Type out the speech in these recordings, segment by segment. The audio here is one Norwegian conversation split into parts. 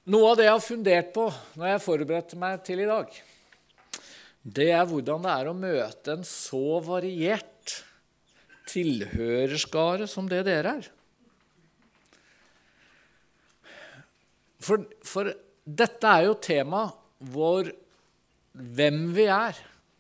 Noe av det jeg har fundert på når jeg forberedte meg til i dag, det er hvordan det er å møte en så variert tilhørerskare som det dere er. For dette er jo tema hvor hvem vi er,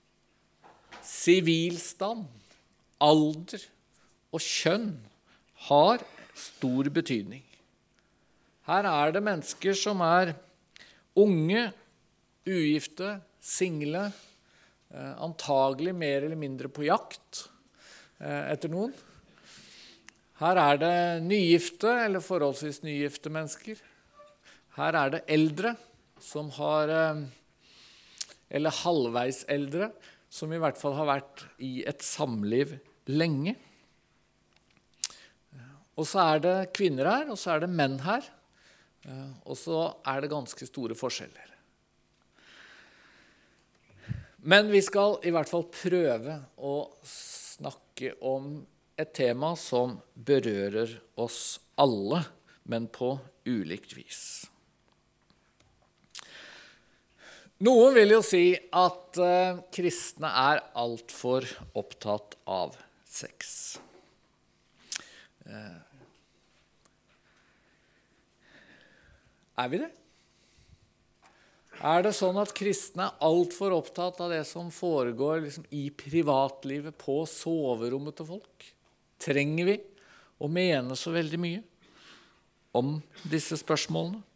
sivilstand, alder og kjønn har stor betydning. Her er det mennesker som er unge, ugifte, single, antagelig mer eller mindre på jakt etter noen. Her er det nygifte eller forholdsvis nygifte mennesker. Her er det eldre som har, eller halvveis eldre, som i hvert fall har vært i et samliv lenge. Og så er det kvinner her, og så er det menn her. Og så er det ganske store forskjeller. Men vi skal i hvert fall prøve å snakke om et tema som berører oss alle, men på ulikt vis. Noen vil jo si at kristne er alt for opptatt av sex. Er vi det? Er det sånn at kristne er alt for opptatt av det som foregår liksom i privatlivet på soverommet til folk? Trenger vi å mene så veldig mye om disse spørsmålene?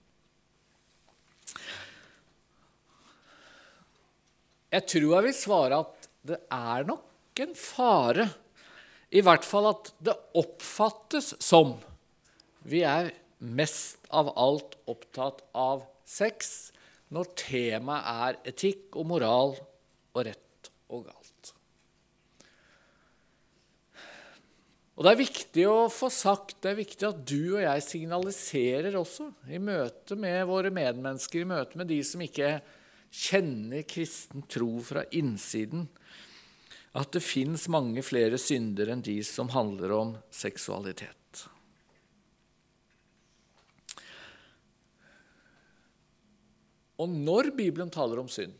Jeg tror jeg vil svare at det er nok en fare, i hvert fall at det oppfattes som vi er mest av alt opptatt av sex når temaet er etikk og moral og rett og galt. Og det er viktig å få sagt, det er viktig at du og jeg signaliserer også i møte med våre medmennesker, i møte med de som ikke kjenner kristen tro fra innsiden, at det finnes mange flere synder enn de som handler om seksualitet. Og når Bibelen taler om synd,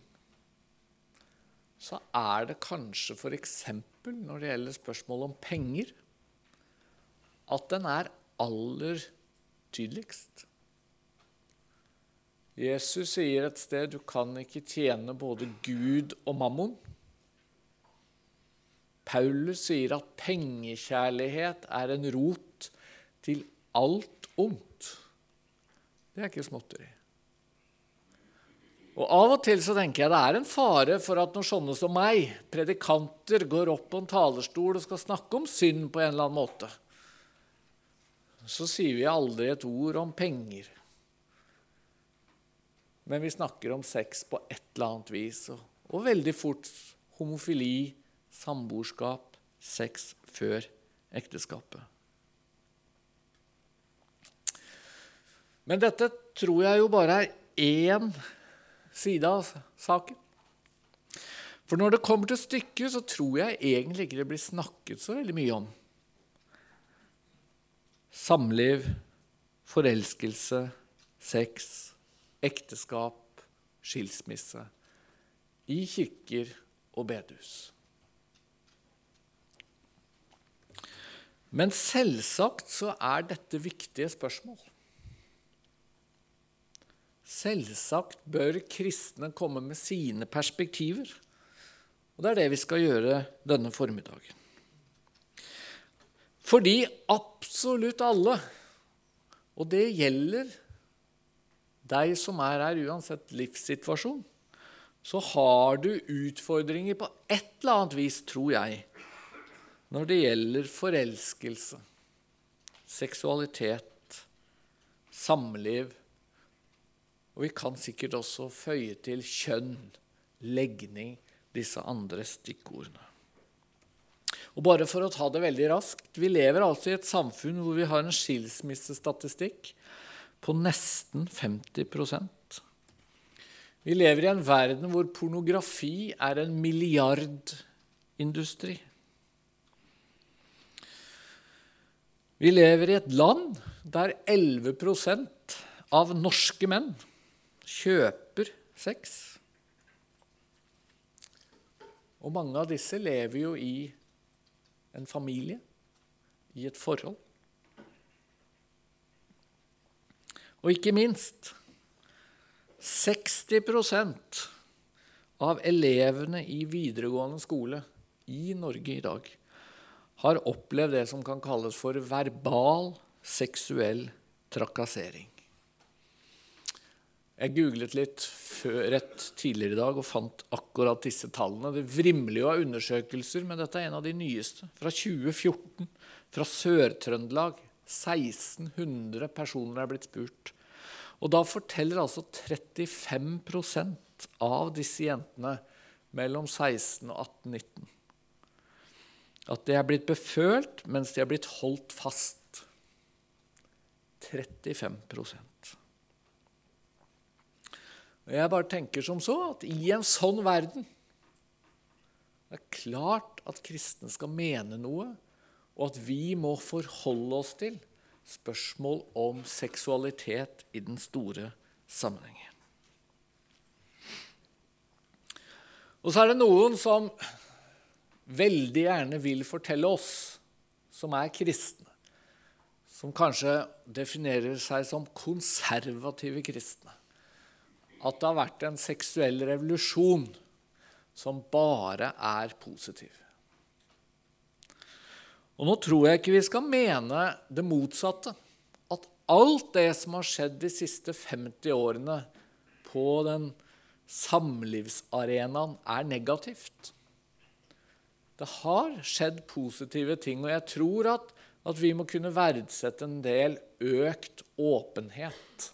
så er det kanskje for eksempel når det gjelder spørsmål om penger, at den er aller tydeligst. Jesus sier et sted, du kan ikke tjene både Gud og mammon. Paulus sier at pengekjærlighet er en rot til alt ondt. Det er ikke småtteri. Og av og til så tenker jeg det er en fare for at når sånne som meg, predikanter, går opp på en talerstol og skal snakke om synd på en eller annen måte, så sier vi aldri et ord om penger. Men vi snakker om sex på et eller annet vis, og veldig fort homofili, samboerskap, sex før ekteskapet. Men dette tror jeg jo bare er én side av saken. For når det kommer til stykket, så tror jeg egentlig ikke det blir snakket så veldig mye om samliv, forelskelse, sex, ekteskap, skilsmisse i kirker og bedehus. Men selvsagt så er dette viktige spørsmål. Selvsagt bør kristne komme med sine perspektiver, og det er det vi skal gjøre denne formiddagen. Fordi absolutt alle, og det gjelder deg som er her uansett livssituasjon, så har du utfordringer på et eller annet vis, tror jeg, når det gjelder forelskelse, seksualitet, samliv, og vi kan sikkert også føye til kjønn, legning, disse andre stikkordene. Og bare for å ta det veldig raskt, vi lever altså i et samfunn hvor vi har en skilsmissestatistikk på nesten 50%. Vi lever i en verden hvor pornografi er en milliardindustri. Vi lever i et land der 11% av norske menn kjøper sex. Og mange av disse lever jo i en familie, i et forhold. Og ikke minst, 60% av elevene i videregående skole i Norge i dag har opplevd det som kan kalles for verbal seksuell trakassering. Jeg googlet litt rett tidligere i dag og fant akkurat disse tallene. Det vrimler jo av undersøkelser, men dette er en av de nyeste. Fra 2014, fra Sør-Trøndelag. 1600 personer er blitt spurt. Og da forteller altså 35% av disse jentene mellom 16 og 18-19 at de er blitt befølt mens de er blitt holdt fast. 35%. Og jeg bare tenker som så, at i en sånn verden, det er klart at kristne skal mene noe, og at vi må forholde oss til spørsmål om seksualitet i den store sammenhengen. Og så er det noen som veldig gjerne vil fortelle oss, som er kristne, som kanskje definerer seg som konservative kristne, at det har vært en seksuell revolusjon som bare er positiv. Og nå tror jeg ikke vi skal mene det motsatte, at alt det som har skjedd de siste 50 årene på den samlivsarenaen er negativt. Det har skjedd positive ting, og jeg tror at vi må kunne verdsette en del økt åpenhet.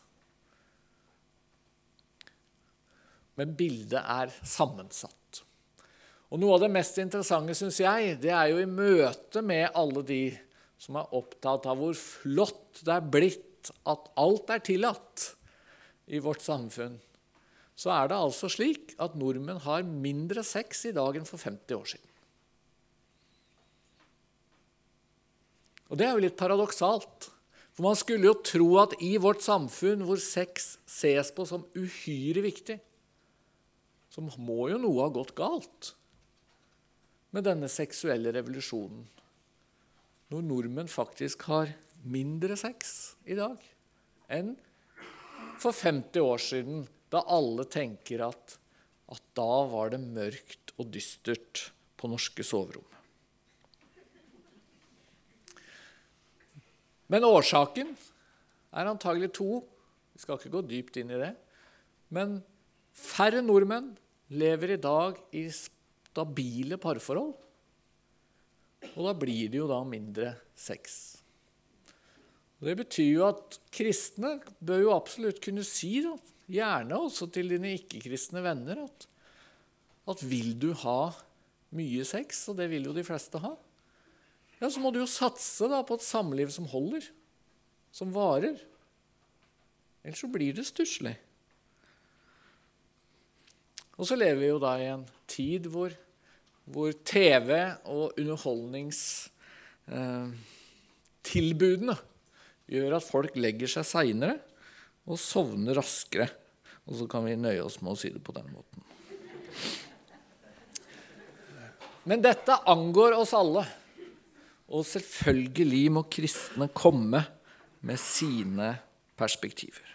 Men bildet er sammensatt. Og noe av det mest interessante, synes jeg, det er jo i møte med alle de som er opptatt av hvor flott det er blitt at alt er tillatt i vårt samfunn. Så er det altså slik at nordmenn har mindre sex i dag enn for 50 år siden. Og det er jo litt paradoksalt. For man skulle jo tro at i vårt samfunn hvor sex ses på som uhyre viktig, så må jo noe ha gått galt med denne seksuelle revolusjonen, når nordmenn faktisk har mindre sex i dag enn for 50 år siden, da alle tenker at da var det mørkt og dystert på norske soverom. Men årsaken er antagelig 2. Vi skal ikke gå dypt inn i det, men færre nordmenn lever i dag i stabile parforhold, og da blir det jo da mindre sex. Og det betyr jo at kristne bør jo absolutt kunne si, da, gjerne også til dine ikke-kristne venner, at vil du ha mye sex, og det vil jo de fleste ha, ja, så må du jo satse da på et samliv som holder, som varer. Ellers så blir det stusslig. Og så lever vi jo da i en tid hvor TV og underholdningstilbudene gjør at folk legger seg senere og sovner raskere. Og så kan vi nøye oss med å si det på den måten. Men dette angår oss alle. Og selvfølgelig må kristne komme med sine perspektiver.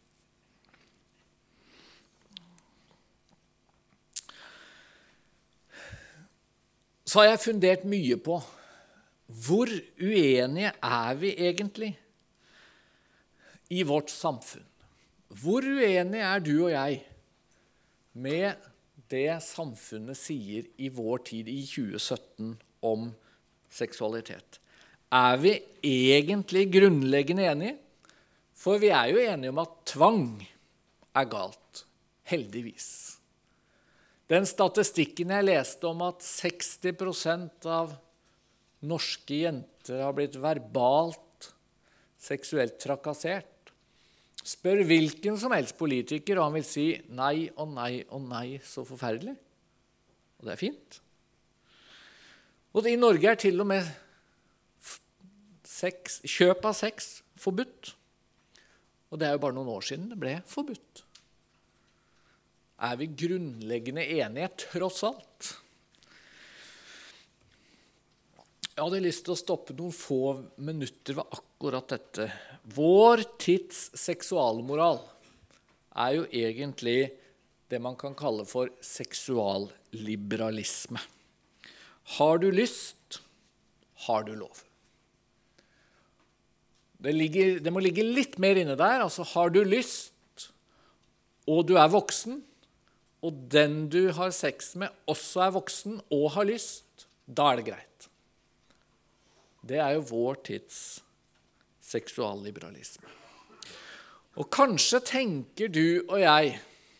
Så har jeg fundert mye på hvor uenige er vi egentlig i vårt samfunn. Hvor uenige er du og jeg med det samfunnet sier i vår tid i 2017 om seksualitet? Er vi egentlig grunnleggende enige? For vi er jo enige om at tvang er galt, heldigvis. Den statistikken jeg leste om at 60% av norske jenter har blitt verbalt seksuelt trakassert, spør hvilken som helst politiker, og han vil si nei og nei og nei, så forferdelig. Og det er fint. Og i Norge er til og med kjøp av sex forbudt. Og det er jo bare noen år siden det ble forbudt. Er vi grunnleggende enige, tross alt? Jeg hadde lyst til å stoppe noen få minutter ved akkurat dette. Vår tids seksualmoral er jo egentlig det man kan kalle for seksualliberalisme. Har du lyst, har du lov. Det må ligge litt mer inne der. Altså, har du lyst, og du er voksen, og den du har sex med også er voksen og har lyst, da er det greit. Det er jo vår tids seksualliberalisme. Og kanskje tenker du og jeg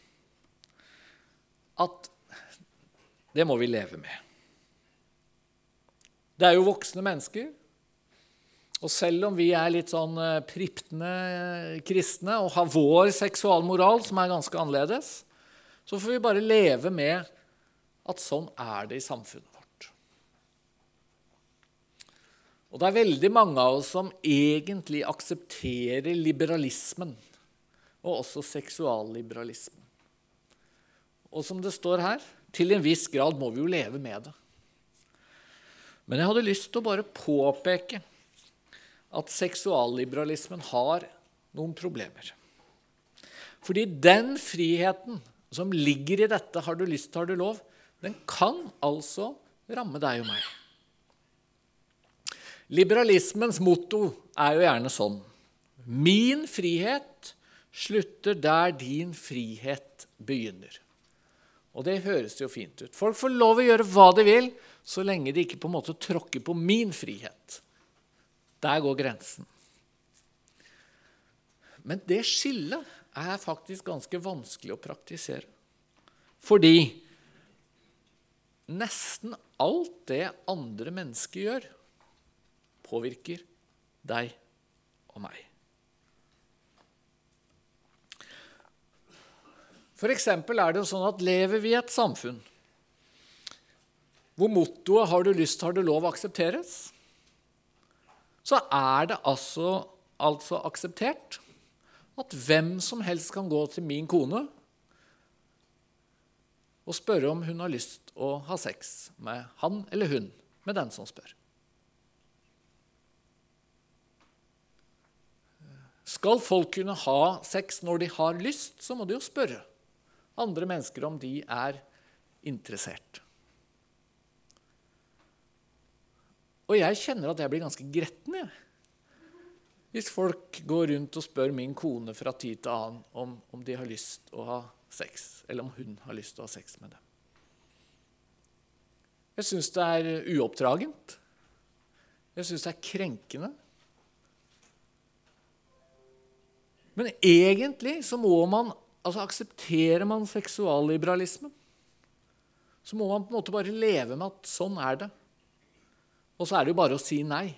at det må vi leve med. Det er jo voksne mennesker, og selv om vi er litt sånn priptende kristne og har vår seksualmoral som er ganske annerledes, så får vi bare leve med at sånn er det i samfunnet vårt. Og det er veldig mange av oss som egentlig aksepterer liberalismen, og også seksualliberalismen. Og som det står her, til en viss grad må vi jo leve med det. Men jeg hadde lyst til å bare påpeke at seksualliberalismen har noen problemer. Fordi den friheten som ligger i dette, har du lyst, har du lov, den kan altså ramme deg og meg. Liberalismens motto er jo gjerne sånn: min frihet slutter der din frihet begynner. Og det høres jo fint ut. Folk får lov å gjøre hva de vil, så lenge de ikke på en måte tråkker på min frihet. Der går grensen. Men det skillet er faktisk ganske vanskelig å praktisere. Fordi nesten alt det andre mennesker gjør, påvirker deg og meg. For eksempel er det jo sånn at lever vi i et samfunn hvor mottoet «har du lyst, har du lov» aksepteres, så er det altså akseptert at hvem som helst kan gå til min kone og spørre om hun har lyst å ha sex med han eller hun, med den som spør. Skal folk kunne ha sex når de har lyst, så må de jo spørre andre mennesker om de er interessert. Og jeg kjenner at jeg blir ganske gretten, jeg. Hvis folk går rundt og spør min kone fra tid til annen om de har lyst å ha sex, eller om hun har lyst til å ha sex med dem. Jeg synes det er uoppdragent. Jeg synes det er krenkende. Men egentlig så må man, aksepterer man seksualliberalismen, så må man på en måte bare leve med at sånn er det. Og så er det jo bare å si nei.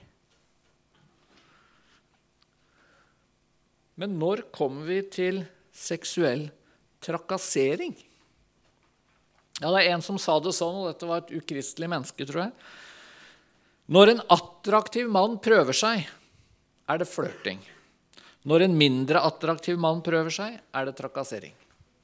Men når kommer vi til seksuell trakassering? Ja, det er en som sa det sånn, og dette var et ukristelig menneske, tror jeg. Når en attraktiv mann prøver seg, er det flørting. Når en mindre attraktiv mann prøver seg, er det trakassering.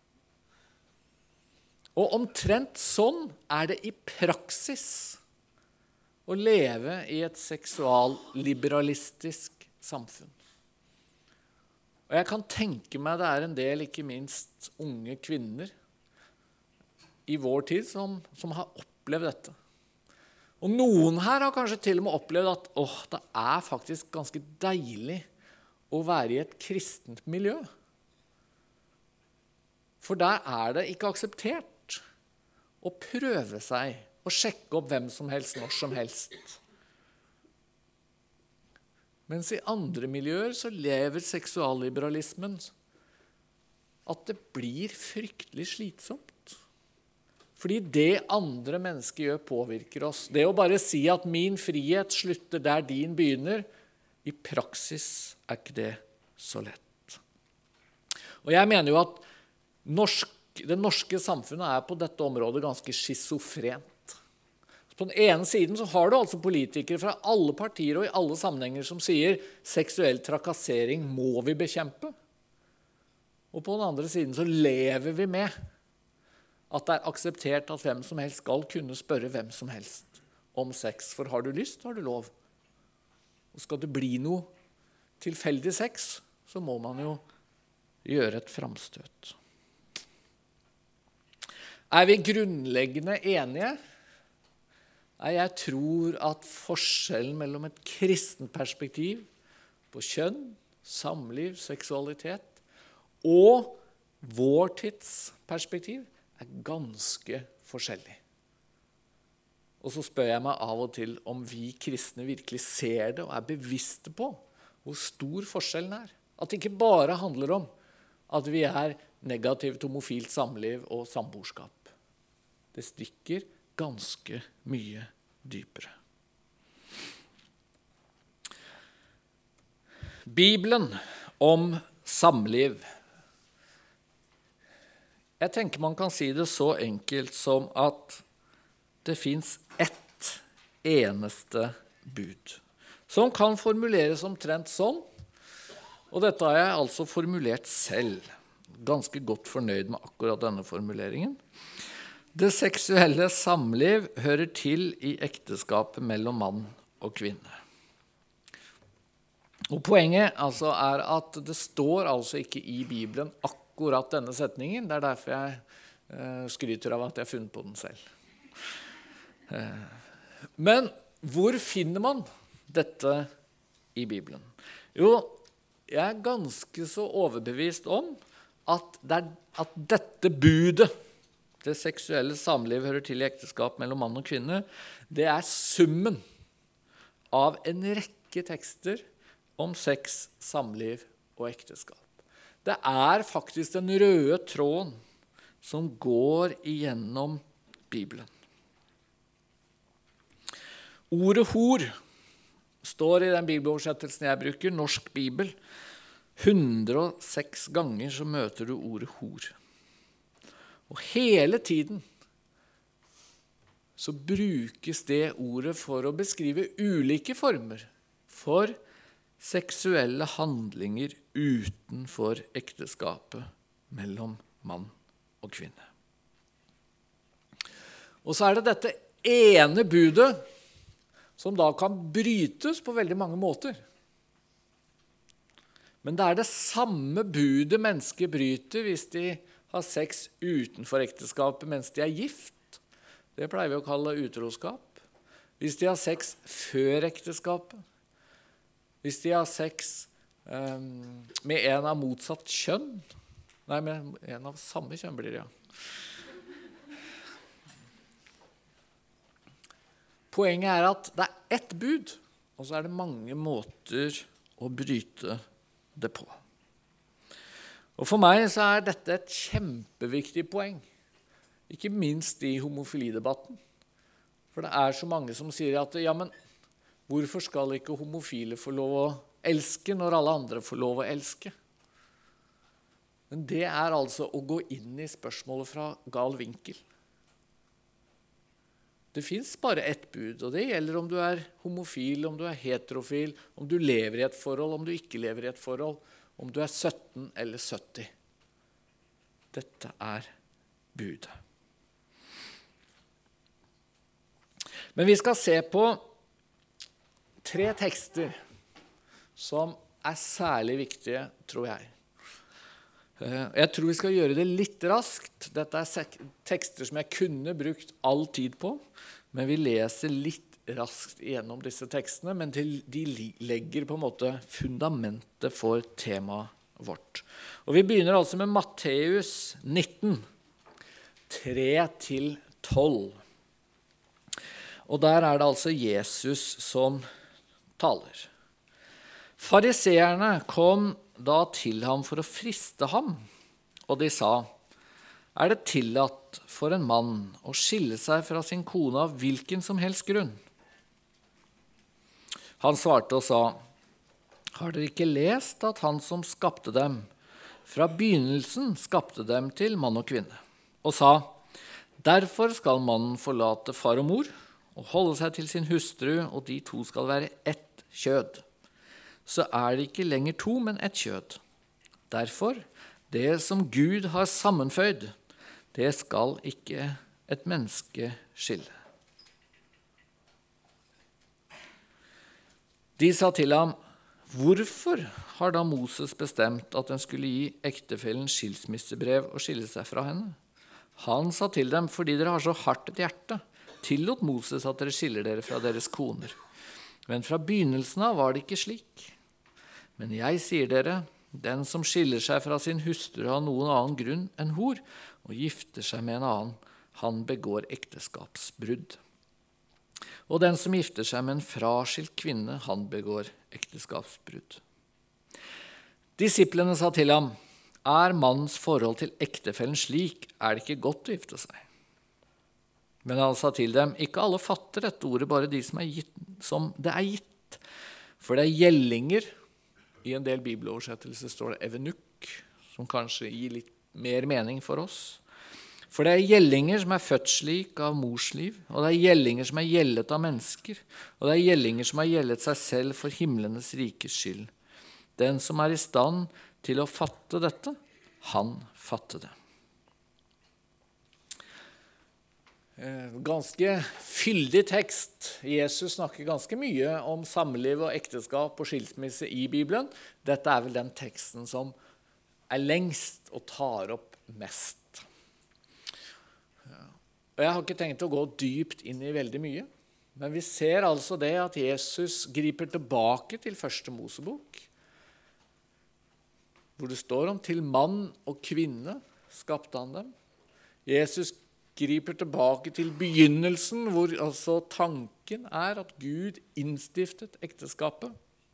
Og omtrent sånn er det i praksis å leve i et seksualliberalistisk samfunn. Og jeg kan tenke meg det er en del, ikke minst unge kvinner, i vår tid som har opplevd dette. Og noen her har kanskje til og med opplevd at det er faktisk ganske deilig å være i et kristent miljø. For der er det ikke akseptert å prøve seg og sjekke opp hvem som helst, når som helst. Mens i andre miljøer så lever seksualliberalismen at det blir fryktelig slitsomt. Fordi det andre mennesker gjør påvirker oss. Det å bare si at min frihet slutter der din begynner, i praksis er ikke det så lett. Og jeg mener jo at det norske samfunnet er på dette området ganske schizofrent. På den ene siden så har du altså politikere fra alle partier og i alle sammenhenger som sier seksuell trakassering må vi bekjempe. Og på den andre siden så lever vi med at det akseptert at hvem som helst skal kunne spørre hvem som helst om sex. For har du lyst, har du lov. Og skal det bli noe tilfeldig sex, så må man jo gjøre et framstøt. Vi grunnleggende enige? Nei, jeg tror at forskjellen mellom et kristent perspektiv på kjønn, samliv, seksualitet og vår tids perspektiv ganske forskjellig. Og så spør jeg meg av og til om vi kristne virkelig ser det og bevisste på hvor stor forskjellen At det ikke bare handler om at vi negativt homofilt samliv og samboerskap. Det stikker ganske mye dypere. Bibelen om samliv. Jeg tenker man kan si det så enkelt som at det finnes ett eneste bud, som kan formuleres omtrent sånn, og dette har jeg altså formulert selv. Ganske godt fornøyd med akkurat denne formuleringen. Det seksuelle samliv hører til i ekteskapet mellom mann og kvinne. Og poenget altså at det står altså ikke i Bibelen akkurat denne setningen. Det derfor jeg skryter av at jeg har funnet på den selv. Men hvor finner man dette i Bibelen? Jo, jeg ganske så overbevist om at dette budet, det seksuelle samliv hører til i ekteskap mellom mann og kvinne, det summen av en rekke tekster om sex, samliv og ekteskap. Det faktisk den røde tråden som går igjennom Bibelen. Ordet hor står i den bibeloversettelsen jeg bruker, Norsk Bibel. 106 ganger så møter du ordet hor. Og hele tiden så brukes det ordet for å beskrive ulike former for seksuelle handlinger utenfor ekteskapet mellom mann og kvinne. Og så det dette ene budet som da kan brytes på veldig mange måter. Men det det samme budet mennesker bryter hvis de har sex utenfor ekteskapet mens de gift. Det pleier vi å kalle utroskap. Hvis de har sex før ekteskapet. Hvis de har sex med en av motsatt kjønn. Nei, med en av samme kjønn blir det, ja. Poenget at det ett bud, og så det mange måter å bryte det på. Og for meg så dette et kjempeviktig poeng, ikke minst i homofilidebatten. For det så mange som sier at ja, men hvorfor skal ikke homofile få lov å elske når alle andre får lov å elske? Men det altså å gå inn i spørsmålet fra gal vinkel. Det finnes bare ett bud, og det gjelder om du homofil, om du heterofil, om du lever i et forhold, om du ikke lever i et forhold, om du 17 eller 70. Dette budet. Men vi skal se på 3 tekster som særlig viktige, tror jeg. Jeg tror vi skal gjøre det litt raskt. Dette tekster som jeg kunne brukt all tid på, men vi leser litt raskt gjennom disse tekstene, men de legger på en måte fundamentet for temaet vårt. Og vi begynner altså med Matteus 19, 3-12. Og der det altså Jesus som taler. Fariseerne kom da til ham for å friste ham, og de sa, det tillatt for en mann å skille seg fra sin kone av hvilken som helst grunn? Han svarte og sa, har dere ikke lest at han som skapte dem, fra begynnelsen skapte dem til mann og kvinne, og sa, derfor skal mannen forlate far og mor, og holde seg til sin hustru, og de to skal være ett kjød. Så det ikke lenger 2, men ett kjød. Derfor, Det som Gud har sammenføyd, det skal ikke et menneske skille. De sa til ham, hvorfor har da Moses bestemt at den skulle gi ektefellen skilsmissebrev og skille seg fra henne? Han sa til dem, fordi dere har så hardt et hjerte, tillot Moses at dere skiller dere fra deres koner. Men fra begynnelsen av var det ikke slik. Men jeg sier dere, den som skiller seg fra sin hustru av noen annen grunn enn hor, og gifter seg med en annen, han begår ekteskapsbrudd. Og den som gifter seg med en fraskilt kvinne, han begår ekteskapsbrudd. Disiplene sa til ham, er mannens forhold til ektefellen slik, er det ikke godt å gifte seg. Men han sa til dem, ikke alle fatter dette ordet, bare de som det er gitt. For det er gjellinger, i en del bibeloversettelser står det evenukk, som kanskje gir litt mer mening for oss. For det er gjellinger som er født slik av mors liv, og det er gjellinger som er gjellet av mennesker, og det er gjellinger som har gjellet seg selv for himlenes rikes skyld. Den som er i stand til å fatte dette, han fatte det. Ganske fyldig tekst. Jesus snakker ganske mye om samliv og ekteskap og skilsmisse i Bibelen. Dette er vel den teksten som er lengst og tar opp mest. Og jeg har ikke tenkt å gå dypt inn i veldig mye, men vi ser altså det at Jesus griper tilbake til første Mosebok, hvor det står om til mann og kvinne skapte han dem. Jesus griper tilbake til begynnelsen, hvor altså tanken er at Gud innstiftet ekteskapet.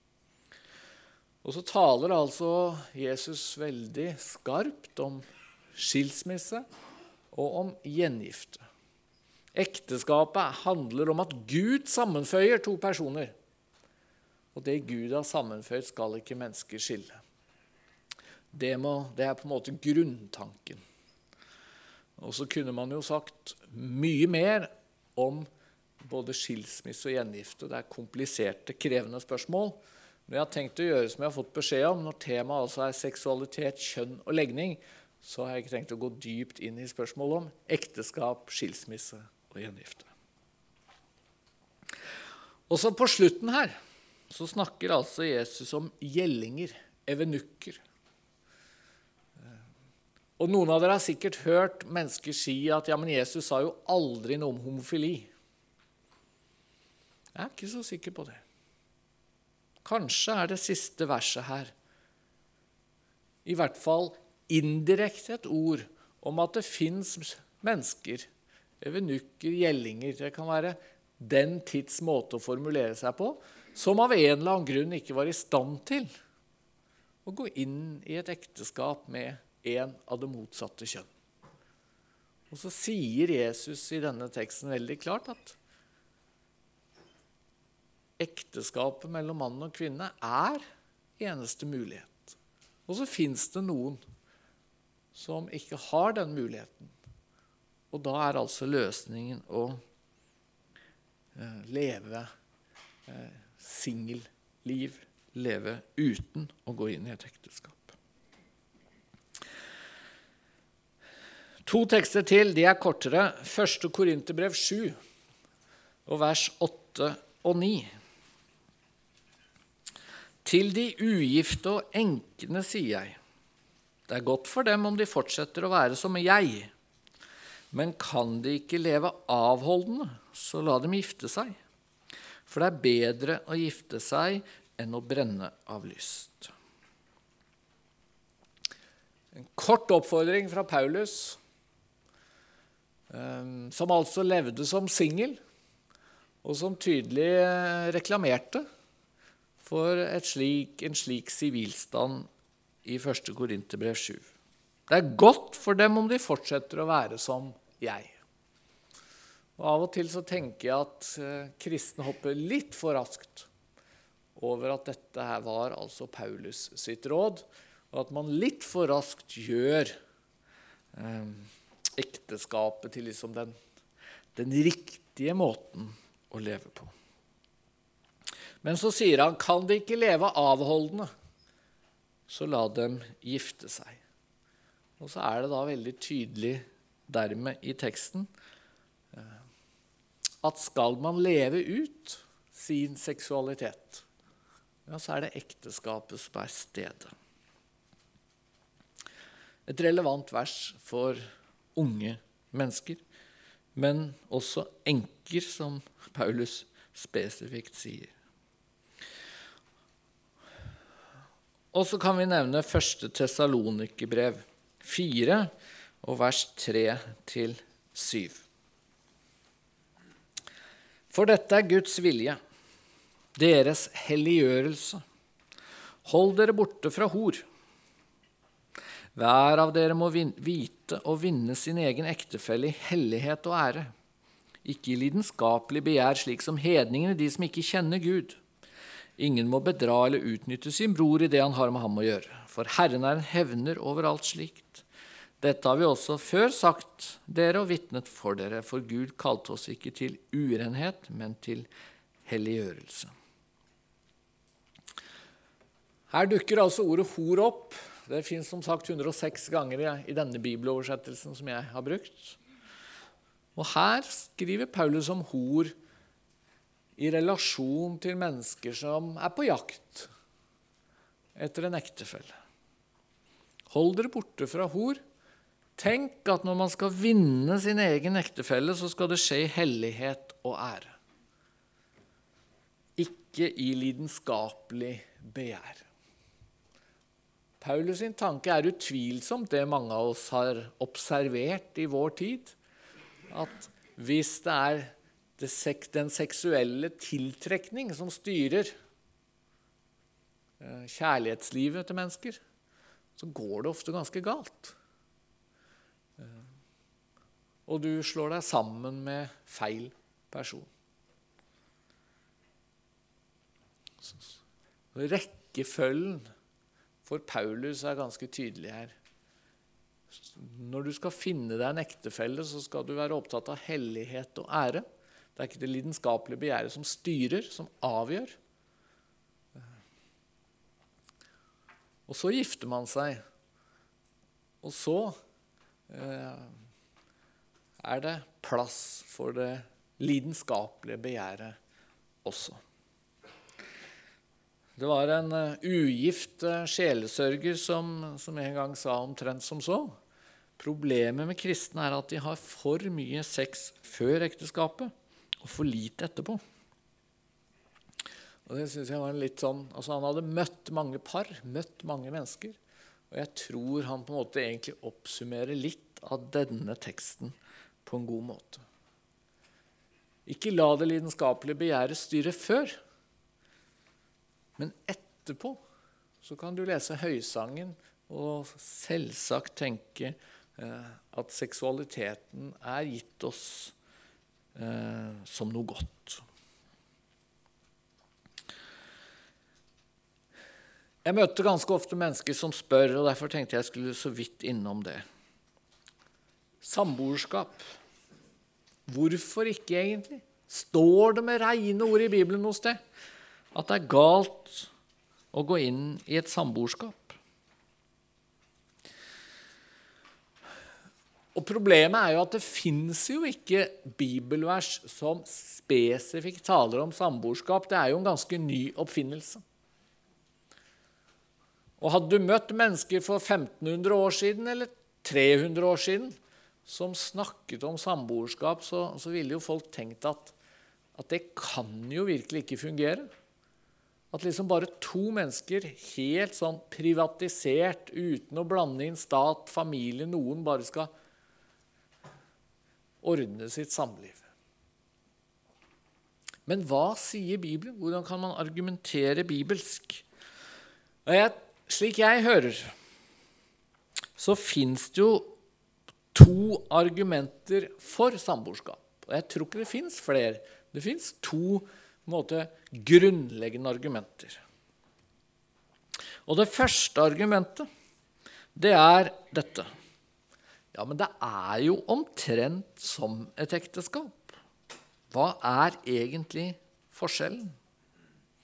Og så taler altså Jesus veldig skarpt om skilsmisse og om gjengifte. Ekteskapet handler om at Gud sammenføyer to personer. Og det Gud har sammenføyd skal ikke mennesker skille. Det er på en måte grunntanken. Og så kunne man jo sagt mye mer om både skilsmisse og gjengifte. Det er kompliserte, krevende spørsmål. Men jeg har tenkt å gjøre som jeg har fått beskjed om. Når temaet altså er seksualitet, kjønn og legning, så har jeg ikke tenkt å gå dypt inn i spørsmål om ekteskap, skilsmisse og gjengifte. Og så på slutten her, så snakker altså Jesus om gjellinger, evenukker. Og noen av dere har sikkert hørt mennesker si at ja, men Jesus sa jo aldri noe om homofili. Jeg er ikke så sikker på det. Kanskje er det siste verset her i hvert fall indirekte et ord om at det finnes mennesker, evenukker, gjellinger, det kan være den tids måte å formulere seg på, som av en eller annen grunn ikke var i stand til å gå inn i et ekteskap med en av det motsatte kjønn. Og så sier Jesus i denne teksten veldig klart at ekteskapet mellom mann og kvinne er eneste mulighet. Og så finnes det noen som ikke har den muligheten. Og da er altså løsningen å leve singelliv, leve uten å gå inn i et ekteskap. 2 tekster til, de er kortere. 1. Korinterbrev 7, og vers 8 og 9. Til de ugifte og enkene sier jeg, det er godt for dem om de fortsetter å være som jeg, men kan de ikke leve avholdende, så la dem gifte seg. For det er bedre å gifte seg enn å brenne av lyst. En kort oppfordring fra Paulus, som altså levde som singel, og som tydelig reklamerte for en slik sivilstand i 1. Korinterbrev 7. Det er godt for dem om de fortsetter å være som jeg. Og av og til så tenker jeg at kristne hopper litt for raskt over at dette her var altså Paulus sitt råd, og at man litt for raskt gjør ekteskapet til liksom den riktige måten å leve på. Men så sier han, kan de ikke leve avholdende, så la dem gifte seg. Og så er det da veldig tydelig dermed i teksten at skal man leve ut sin seksualitet, ja, så er det ekteskapet som er stedet. Et relevant vers for unge mennesker, men også enker, som Paulus spesifikt sier. Og så kan vi nevne 1. Tessalonikerbrev 4, og vers 3-7. For dette er Guds vilje, deres helliggjørelse. Hold dere borte fra hor. Hver av dere må vite og vinne sin egen ektefelle i hellighet og ære. Ikke i lidenskapelig begjær, slik som hedningene, de som ikke kjenner Gud. Ingen må bedra eller utnytte sin bror i det han har med ham å gjøre, for Herren er en hevner over alt slikt. Dette har vi også før sagt dere og vitnet for dere, for Gud kalte oss ikke til urenhet, men til helliggjørelse. Her dukker altså ordet hor opp. Det finnes som sagt 106 ganger i denne bibeloversettelsen som jeg har brukt. Og her skriver Paulus om hor i relasjon til mennesker som er på jakt etter en ektefelle. Hold dere borte fra hor. Tenk at når man skal vinne sin egen ektefelle, så skal det skje i hellighet og ære. Ikke i lidenskapelig begjær. Paulus sin tanke er utvilsomt det mange av oss har observert i vår tid, at hvis det er den seksuelle tiltrekning som styrer kjærlighetslivet til mennesker, så går det ofte ganske galt. Og du slår deg sammen med feil person. Rekkefølgen for Paulus er ganske tydelig her. Når du skal finne deg en ektefelle, så skal du være opptatt av hellighet og ære. Det er ikke det lidenskapelige begjæret som styrer, som avgjør. Og så gifter man seg. Og så er det plass for det lidenskapelige begjæret også. Det var en ugift sjelesørger som en gang sa omtrent som så. Problemet med kristne er at de har for mye sex før ekteskapet og for lite etterpå. Og det synes jeg var litt sånn, altså han hadde møtt mange par, møtt mange mennesker, og jeg tror han på en måte egentlig oppsummerer litt av denne teksten på en god måte. Ikke la det lidenskapelige begjæret styre før, men etterpå så kan du lese høysangen og selvsagt tenke at seksualiteten er gitt oss som noe godt. Jeg møter ganske ofte mennesker som spør, og derfor tenkte jeg skulle så vidt innom det. Samboerskap. Hvorfor ikke egentlig? Står det med rene ord i Bibelen noe sted at det er galt å gå inn i et samboerskap? Og problemet er jo at det finnes jo ikke bibelvers som spesifikt taler om samboerskap. Det er jo en ganske ny oppfinnelse. Og hadde du møtt mennesker for 1500 år siden eller 300 år siden som snakket om samboerskap, så ville jo folk tenkt at det kan jo virkelig ikke fungere. At liksom bare to mennesker, helt sånn privatisert, uten å blande inn stat, familie, noen bare skal ordne sitt samliv. Men hva sier Bibelen? Hvordan kan man argumentere bibelsk? Slik jeg hører, så finnes det jo to argumenter for samboerskap. Og jeg tror ikke det finnes flere. Det finnes to grunnleggende argumenter. Og det første argumentet, det er dette. Ja, men det er jo omtrent som et ekteskap. Hva er egentlig forskjellen?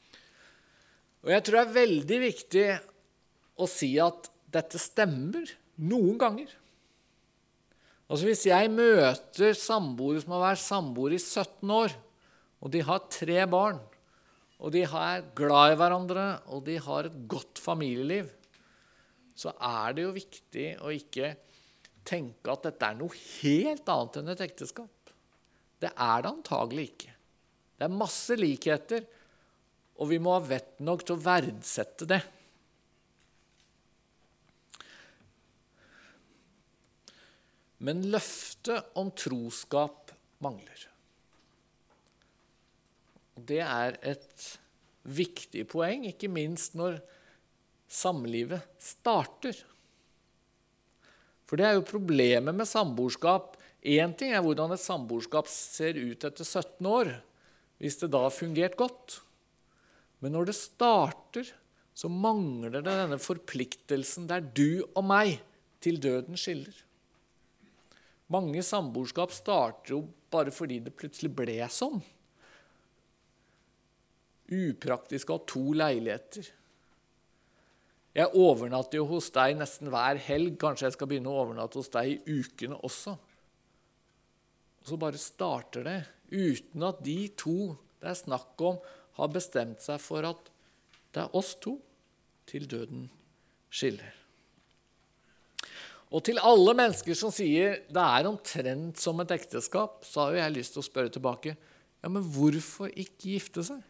Og jeg tror det er veldig viktig å si at dette stemmer. Noen ganger. Altså hvis jeg møter samboere som har vært samboere i 17 år, og de har 3 barn, og de er glad i hverandre, og de har et godt familieliv, så er det jo viktig å ikke tenke at dette er noe helt annet enn et ekteskap. Det er det antagelig ikke. Det er masse likheter, og vi må ha vett nok til å verdsette det. Men løftet om troskap mangler. Og det er et viktig poeng, ikke minst når samlivet starter. For det er jo problemet med samboerskap. En ting er hvordan et samboerskap ser ut etter 17 år, hvis det da har fungert godt. Men når det starter, så mangler det denne forpliktelsen der du og meg til døden skiller. Mange samboerskap starter jo bare fordi det plutselig ble sånn. Upraktisk å ha 2 leiligheter. Jeg overnatter jo hos deg nesten hver helg. Kanskje jeg skal begynne å overnatte hos deg i ukene også. Og så bare starter det, uten at de 2 det er snakk om, har bestemt seg for at det er oss 2 til døden skiller. Og til alle mennesker som sier det er omtrent som et ekteskap, så har jo jeg lyst til å spørre tilbake, ja, men hvorfor ikke gifte seg?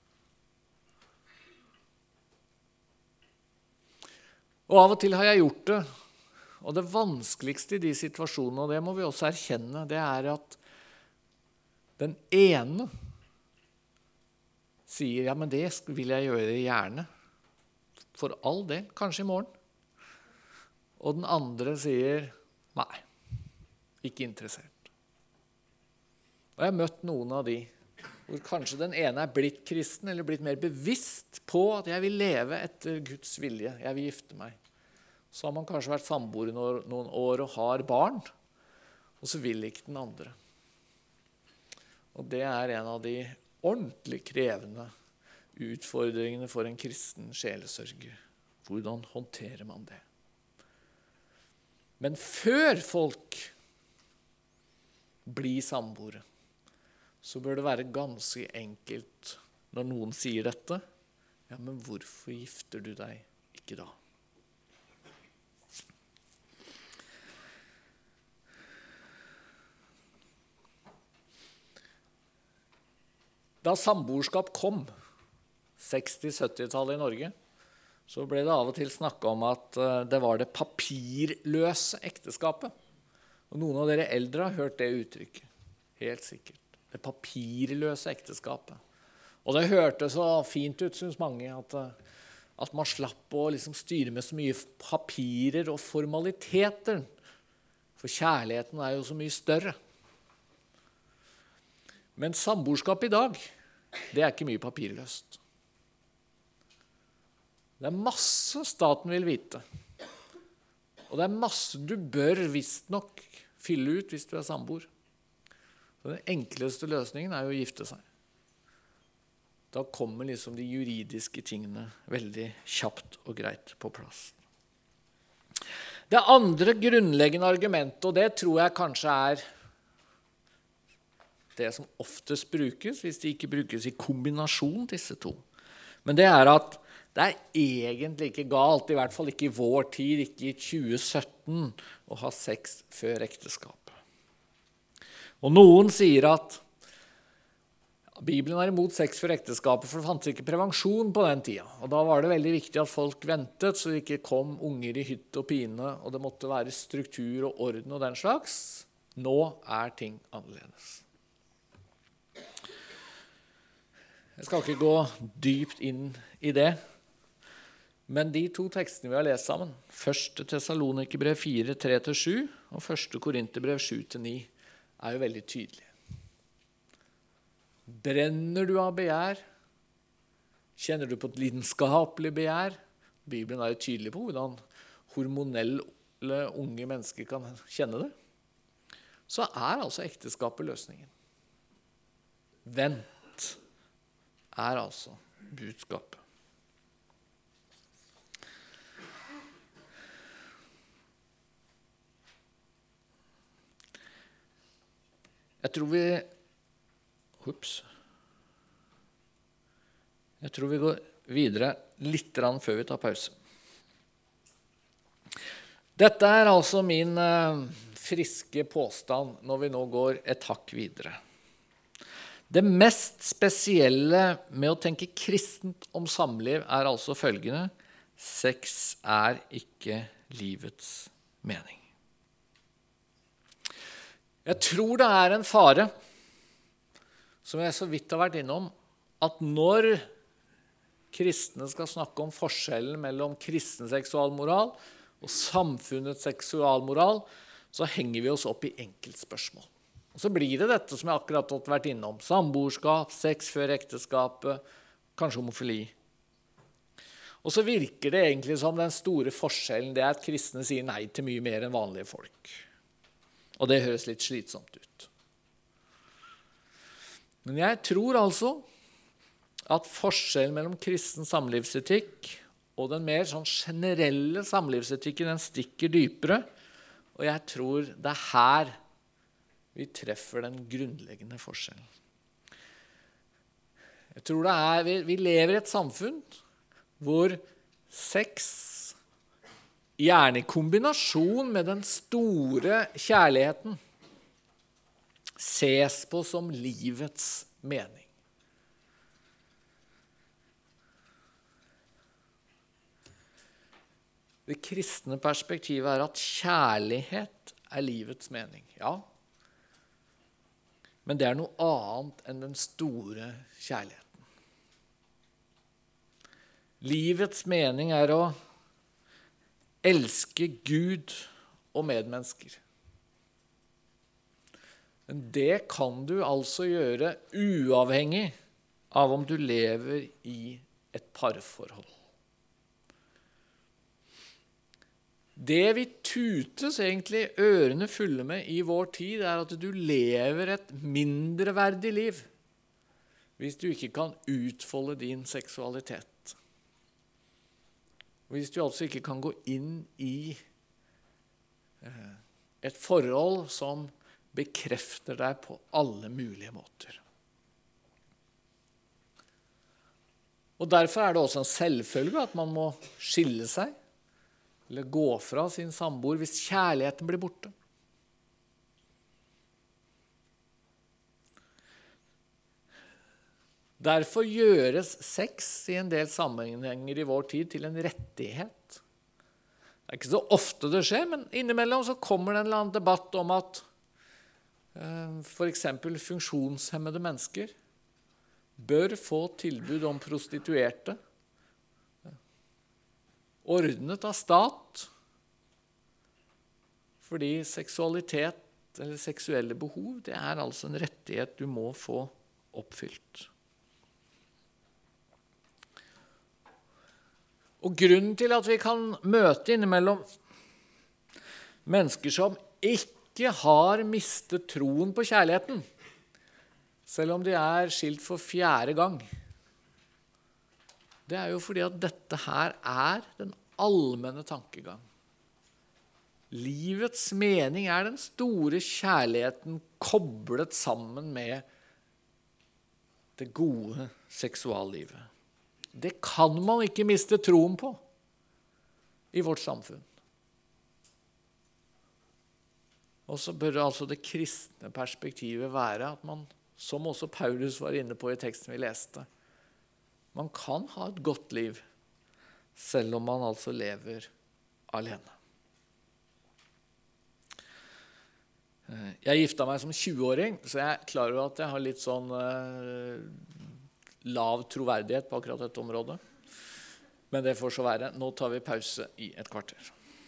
Og av og til har jeg gjort det, og det vanskeligste i de situasjonene, og det må vi også erkjenne, det er at den ene sier, ja, men det vil jeg gjøre gjerne, for all del, kanskje i morgen. Og den andre sier, nei, ikke interessert. Og jeg har møtt noen av de, hvor kanskje den ene er blitt kristen, eller blitt mer bevisst på at jeg vil leve etter Guds vilje, jeg vil gifte meg. Så har man kanskje vært samboer noen år og har barn, og så vil ikke den andre. Og det er en av de ordentlig krevende utfordringene for en kristen sjelesørger. Hvordan håndterer man det? Men før folk blir samboere, så bør det være ganske enkelt når noen sier dette. Ja, men hvorfor gifter du deg ikke da? Da samboerskap kom, 60-70-tallet i Norge, så ble det av og til snakket om at det var det papirløse ekteskapet. Og noen av dere eldre har hørt det uttrykket, helt sikkert. Det papirløse ekteskapet. Og det hørtes så fint ut, synes mange, at man slapp å liksom styre med så mye papirer og formaliteter. For kjærligheten er jo så mye større. Men samboerskap i dag, det er ikke mye papirløst. Det er masse staten vil vite. Og det er masse du bør visst nok fylle ut hvis du er samboer. Så den enkleste løsningen er jo å gifte seg. Da kommer liksom de juridiske tingene veldig kjapt og greit på plass. Det andre grunnleggende argumentet, og det tror jeg kanskje er det som oftest brukes, hvis det ikke brukes i kombinasjon disse 2. Men det er at det er egentlig ikke galt, i hvert fall ikke i vår tid, ikke i 2017, å ha sex før ekteskap. Og noen sier at Bibelen er imot sex før ekteskapet, for det fantes ikke prevensjon på den tida. Og da var det veldig viktig at folk ventet, så det ikke kom unger i hytt og pine, og det måtte være struktur og orden og den slags. Nå er ting annerledes. Jeg skal ikke gå dypt inn i det, men de 2 tekstene vi har lest sammen, 1. Tessalonikerbrev 4, 3-7 og 1. Korinterbrev 7-9, er jo veldig tydelige. Brenner du av begjær? Kjenner du på et lidenskapelig begjær? Bibelen er jo tydelig på hvordan hormonelle unge mennesker kan kjenne det. Så er altså ekteskapet løsningen. Vent er altså budskapet. Jeg tror vi går videre litt før vi tar pause. Dette er altså min friske påstand når vi nå går et hakk videre. Det mest spesielle med å tenke kristent om samliv er altså følgende: sex er ikke livets mening. Jeg tror det er en fare, som jeg så vidt har vært innom, at når kristne skal snakke om forskjellen mellom kristen seksualmoral og samfunnets seksualmoral, så henger vi oss opp i enkeltspørsmål. Og så blir det dette som jeg akkurat har vært innom: samboerskap, sex før ekteskapet, kanskje homofili. Og så virker det egentlig som den store forskjellen, det er at kristne sier nei til mye mer enn vanlige folk. Og det høres litt slitsomt ut. Men jeg tror altså at forskjellen mellom kristen samlivsetikk og den mer sånn generelle samlivsetikken, den stikker dypere, og jeg tror det er her vi treffer den grunnleggende forskjellen. Jeg tror det er, vi lever i et samfunn hvor sex, gjerne i kombinasjon med den store kjærligheten, ses på som livets mening. Det kristne perspektivet er at kjærlighet er livets mening. Ja, men det er noe annet enn den store kjærligheten. Livets mening er å elske Gud og medmennesker. Men det kan du altså gjøre uavhengig av om du lever i et parforhold. Det vi tutes egentlig ørene fulle med i vår tid, er at du lever et mindreverdig liv hvis du ikke kan utfolde din seksualitet. Hvis du altså ikke kan gå inn i et forhold som bekrefter deg på alle mulige måter. Og derfor er det også en selvfølge at man må skille seg eller gå fra sin samboer hvis kjærligheten blir borte. Derfor gjøres sex i en del sammenhenger i vår tid til en rettighet. Det er ikke så ofte det skjer, men innimellom så kommer det en eller annen debatt om at for eksempel funksjonshemmede mennesker bør få tilbud om prostituerte, ordnet av stat, fordi seksualitet eller seksuelle behov, det er altså en rettighet du må få oppfylt. Og grunnen til at vi kan møte innimellom mennesker som ikke har mistet troen på kjærligheten, selv om de er skilt for 4. gang, det er jo fordi at dette her er den allmenne tankegang. Livets mening er den store kjærligheten koblet sammen med det gode seksuallivet. Det kan man ikke miste troen på i vårt samfunn. Og så bør altså det kristne perspektivet være at man, som også Paulus var inne på i teksten vi leste, man kan ha et godt liv, selv om man altså lever alene. Jeg gifta meg som 20-åring, så jeg er klar over at jeg har litt sånn lav troverdighet på akkurat dette området. Men det får så være. Nå tar vi pause i et kvarter.